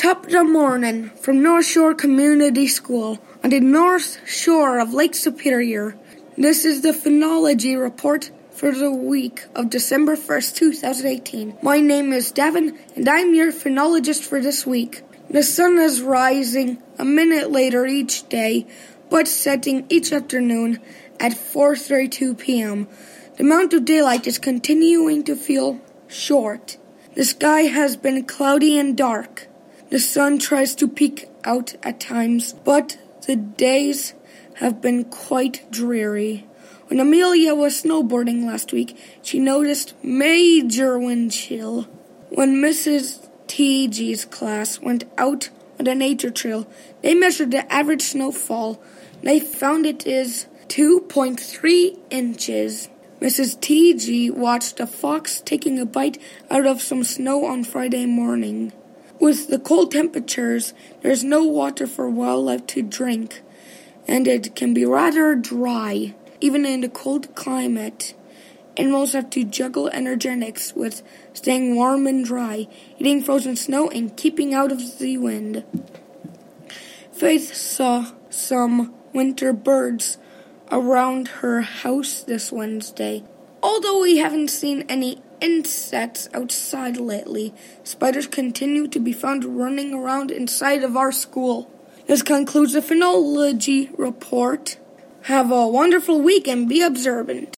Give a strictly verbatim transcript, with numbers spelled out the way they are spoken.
Top of the morning from North Shore Community School on the North Shore of Lake Superior. This is the phenology report for the week of December first, twenty eighteen. My name is Devin, and I'm your phenologist for this week. The sun is rising a minute later each day, but setting each afternoon at four thirty-two p.m. The amount of daylight is continuing to feel short. The sky has been cloudy and dark. The sun tries to peek out at times, but the days have been quite dreary. When Amelia was snowboarding last week, she noticed major wind chill. When Missus T G's class went out on the nature trail, they measured the average snowfall. They found it is two point three inches. Missus T G watched a fox taking a bite out of some snow on Friday morning. With the cold temperatures, there's no water for wildlife to drink, and it can be rather dry, even in the cold climate. Animals have to juggle energetics with staying warm and dry, eating frozen snow, and keeping out of the wind. Faith saw some winter birds around her house this Wednesday. Although we haven't seen any insects outside lately, spiders continue to be found running around inside of our school. This concludes the phenology report. Have a wonderful week and be observant.